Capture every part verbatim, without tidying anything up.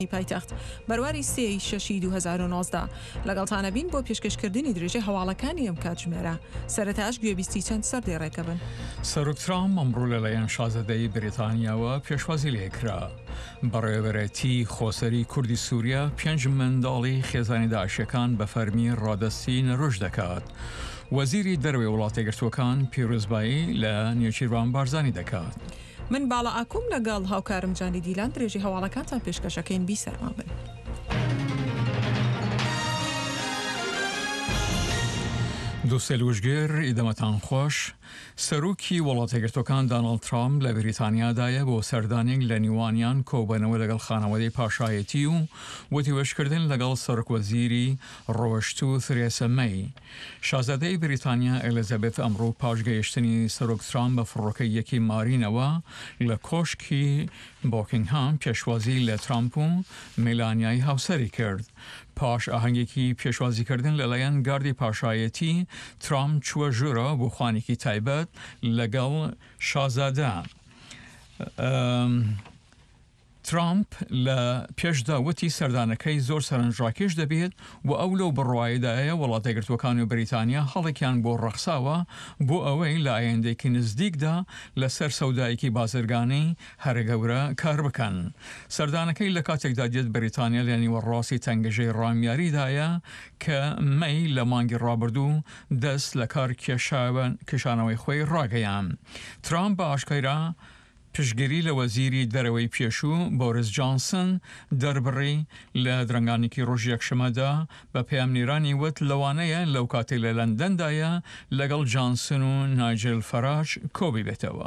پایتەخت بەرواری سێی شەشی دوو هەزار و نۆزدە لەگەڵتانە بین بۆ پێشکەشکردنی درێژەی هەواڵەکانی ئەم کاتژمێرە. سەرەتاش گوێبیستی چەند سەردەی ڕێکەبن. سەرۆک ترامپ ئەمڕۆ لەلایەن شازادەی بریتانیاوە پێشوازی لێکرا. بەڕێوەبەرەتی خۆسەری کوردی سووریا پێنج منداڵی خێزانی داعشەکان بە فەرمی ڕادەستی نەڕۆژ دەکات. وەزیری دەروێ وڵاتە یەکگرتووەکان پیرۆزبایی لە نێچیروان بارزانی دەکات. من باڵا ئاکوم لەگەڵ هاوکارم جانی دیلان درێژی هەواڵەکانتان پێشکەشەکەین بیسەرما بن. دووسێ وشگێر ئیدەمەتان خۆش. سەرۆکی وڵاتە یەکگرتووەکان داناڵد ترامپ لە بریتانیادایە بۆ سەردانێک لە نیوانیان کۆبەنەوە لەگەڵ خانەوەدەی پاشایەتی و وتیوەشکردن لەگەڵ سەرۆکوەزیری ڕۆشتوو ترێسە مەی. شازادەی بریتانیا ئێلیزابێت ئەمڕۆ پاشگەیشتنی سەرۆک ترامپ بە فڕۆکەی یەکی مارینەوە لە کۆشکی بۆکینگهام پێشوازی لە ترامپ و میلانیای هاوسەری کرد. پاش ئاهەنگێکی پێشوازیکردن لەلایەن گاردی پاشایەتی ترامپ چووە ژوورە بۆ خوانێکی تایبەت لەگەڵ شازادە. ترامپ لە پێشدا وتی سەردانەکەی زۆر سەرنجڕاکێش دەبێت و ئەو لەو بڕواایدایە وڵاتە یەکگرتووەکان و بریتانیا هەڵێکیان بۆ ڕەخساوە بۆ ئەوەی لە ئایندێکی نزدیکدا لەسەر سەودایەکی بازرگانەی هەرگەورە کار بکەن. سەردانەکەی لە کاتێکدا دێت بریتانیا لە نیوەڕاستی تەنگەژەی ڕامیاریدایە کە مەی لە مانگی ڕابردوو دەست لە کار کێشانەوەی خۆی ڕاگەیان. ترامپ بە ئاشکرا پشگیری لە وەزیری دەرەوەی پێشوو بۆریس جانسن دەربڕی لە درەنگانێکی ڕۆژ یەکشەمەدا بە پەیامنیرانی وت لەوانەیە لەو کاتێک لە لەندەندایە لەگەڵ جانسن و نایجل فەراج کۆبی بێتەوە.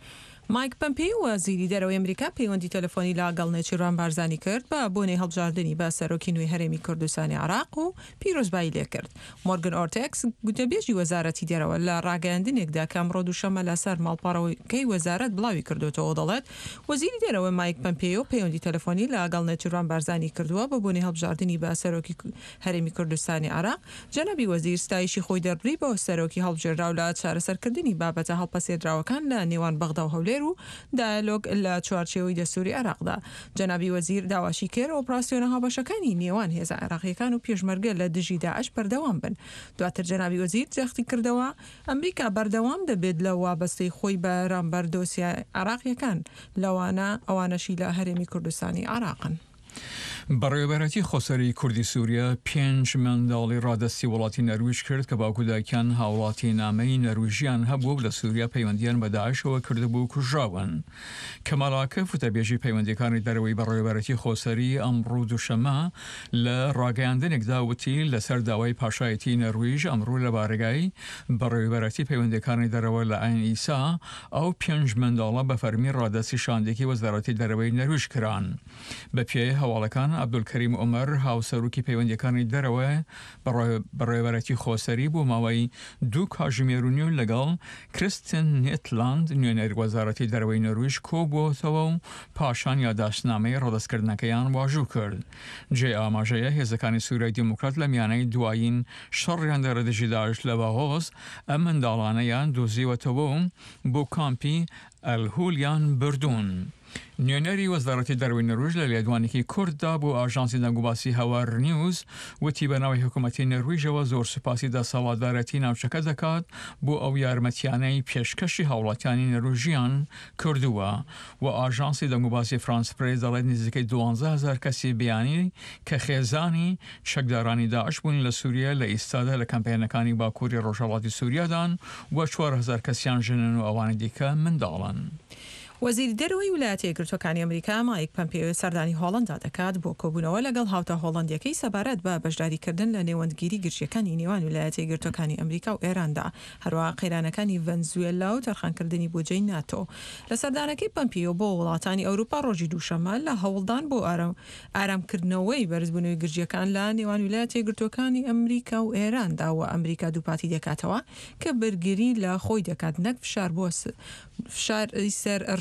مایک پەمپێ وەزیری دەرەوەی ئەمریکا پەیوەندی تەلەفۆنی لەگەڵ نێچیروان بارزانی کرد بە بۆنەی هەڵبژاردننی بە سەرۆکی نوێی هەرێمی کوردستانی عێراق و پیرۆزبایی لێکرد. مۆرگن ئۆرتێکس گوتەبێژی وەزارەتی دەرەوە لە ڕاگەیاندنێکدا کە ئەمڕۆ دووشەمە لەسەر ماڵپەڕەوەکەی وەزارەت بڵاوی کردوتەوە دەڵێت وەزیری دەرەوە مایک پەمپێ پەیوەندی تەلەفۆنی لەگەڵ نێچیروان بارزانی کردووە بە بۆنەی هەڵبژاردننی بە سەرۆکی هەرێمی کوردستانی عێراق. جەنابی وەزیر ستایشی خۆی دەربڕی بە سەرۆکی هەڵبژێراو لە چارەسەرکردنی بابەتە هەڵپەسێدراوەکان لە نێوان بەغدا و هەولێر و دایلۆگ لە چوارچێوەی دەستوری عێراقدا. جەنابی وەزیر داواشی کرد ئۆپراسیۆنە هاوبەشەکانی نێوان هێزە عێراقیەکان و پێشمەرگە لە دژی داعش بەردەوام بن. دواتر جەنابی وەزیر جەختی کردەوە ئەمریکا بەردەوام دەبێت لە وابەستەی خۆی بەرامبەر دۆسیای عێراقیەکان لەوانە ئەوانەشی لە هەرێمی کوردستانی عێراقن. بەڕێوەبەرەتی خۆسەری کوردی سووریا پێنج منداڵی ڕادەستی وڵاتی نەرویج کرد کە باوکوداکیان هاوڵاتی نامەی نەرویژیان هەبوو لە سووریا پەیوەندیان بە داعشەوە کردبوو و کوژراون. کەماڵاکە وتەبێژی پەیوەندیەکانی دەرەوەی بەڕێوەبەرەتی خۆسەری ئەمڕۆ دووشەمە لە ڕاگەیاندنێکدا وتی لەسەر داوای پاشایەتی نەرویژ ئەمڕۆ لە بارگای بەڕێوەبەرەتی پەیوەندیەکانی دەرەوە لە ئاین ئیسا ئەو پێنج منداڵە بە فەرمی ڕادەستی شاندێکی وەزارەتی دەرەوەی نەرویج کران. بە پێی هەواڵەکان عەبدولکەریم عومەر هاوسەرۆکی پەیوەندیەکانی دەرەوە بەڕێوەبەرەتی خۆسەری بۆ ماوەی دوو کاتژمێر و نیو لەگەڵ کریستین نیتلاند نوێنەری وەزارەتی دەرەوەی نەرویج کۆبووەوە و پاشان یادداشتنامەی ڕادەستکردنەکەیان واژوو کرد. جێ ئاماژەیە هێزەکانی سووریای دیموکرات لە میانەی دوایین شەڕیان دەرەدەژی داعش لە باهۆز ئەم منداڵانەیان دۆزیوەتەوە و بۆ کامپی ئەلهولیان بردوون. نوێنەری وەزارەتی دەرەوەی نەرویج لە لێدوانێکی کورددا بۆ ئاژانسی دەنگوباسی هەوار نیوز وتی بە ناوی حکوومەتی نەرویژەوە زۆر سوپاسی دەسەڵاتدارەتی ناوچەکە دەکات بۆ ئەو یارمەتیانەی پێشکەشی هاوڵاتیانی نەرویژیان کردووە و ئاژانسی دەنگوباسی فرانس پرێس دەڵێت نزیکەی دوانزە هەزار کەسی بیانی کە خێزانی چەکدارانی داعش بوون لە سووریا لە ئیستادا لە کەمپێنەکانی باکووری ڕۆژهەڵاتی سووریادان و چوار هەزار کەسیان ژنن و ئەوانی دیکە منداڵن. وەزیری دەرەوەی ویلایەتە یەکگرتووەکانی ئەمریکا مایک پەمپێ سەردانی هۆڵەندا دەکات بۆ کۆبوونەوە لەگەڵ هاوتە هۆڵەندیەکەی سەبارەت بە بەشداریکردن لە نێوەندگیری گرژیەکانی نێوان ویلایەتە یەکگرتووەکانی ئەمریکا و ئێراندا، هەروەها قەیرانەکانی ڤەنزوێلا و تەرخانکردنی بودجەی ناتۆ. لە سەردانەکەی پەمپیۆ بۆ وڵاتانی ئەوروپا ڕۆژی دووشەمە لە هەوڵدان بۆ ئارامکردنەوەی بەرزبوونەوەی گرژیەکان لە نێوان ویلایەتە یەکگرتووەکانی ئەمریکا و ئێراندا و ئەمریکا دووپاتی دەکاتەوە کە بەرگری لە خۆی دەکات نەک فشار بۆ فشاری سەر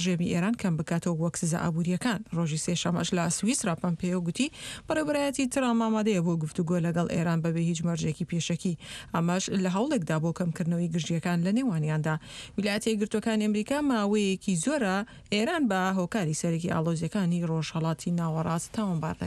هەڵبژێمی ئێران کەم بکاتەوە وەک سزا ئابوووریەکان. ڕۆژی سێشەمەش لە سویسرا پەمپێۆ گوتی بەڕێوەبەرایەتی ترامپ ئامادەیە بۆ گفتوگۆ لەگەڵ ئێران بەبێ هیچ مەرجێکی پێشەکی، ئەمەش لە هەوڵێکدا بۆ کەمکردنەوەی گژیەکان لە نێوانیاندا. ویلایەتە یەکگرتووەکانی ئەمریکا ماوەیەکی زۆرە ئێران بە هۆکاری سەرەکی ئاڵۆزیەکانی ڕۆژهەڵاتی ناوەڕاست تاوانبار